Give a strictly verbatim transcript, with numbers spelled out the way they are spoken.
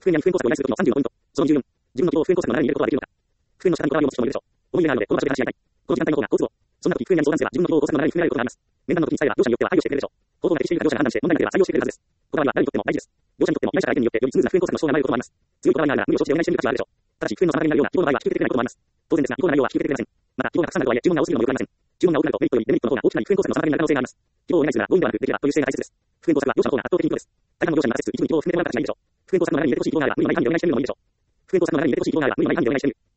普遍にある普遍工作を依頼するときのさんじゅうのポイント。そのじゅうよん、自分の希望を普遍工作の流れに入れることはできるのか。普遍の仕方にこだわりを持つ人もいるでしょう。思い入れがあるので、この場所で話し合いたい。この時間帯の方が好都合。そんな時、普遍に相談すれば自分の希望を工作の流れに含められることがあります。面談の時に伝えれば、業者によっては配慮してくれるでしょう。行動が適しているか業者が判断して、問題なければ採用してくれるはずです。こだわりは誰にとっても大事です。業者にとっても依頼者相手によってよりスムーズな普遍工作の将来が生まれることもあります。強いこだわりがあるなら無理を承知でお願いしてみる価値はあるでしょう。ただし、普遍の妨げになるような希望の場合は引き受けてくれないこともあります。当然ですが、希望の内容は引き受けてくれません。また、希望がたくさんあるとはいえ、注文が多すぎるのもよくありません。注文が多くなるとメリットよりデメリットの方が大きくなり、普遍工作の妨げになる可能性があります。希望をお願いするなら、強引ではなく、できればという姿勢が大切です。普遍工作は業者の方が圧倒的に強です。大半の業者には接す一部に希望を含めてもらう形がいいでしょう。普遍工作の流れに入れてほしい希望があれば、無理に相手にお願いしてみるのもいいでしょう。普遍工作の流れに入れてほしい希望があれば、無理に相手にお願いしてみる。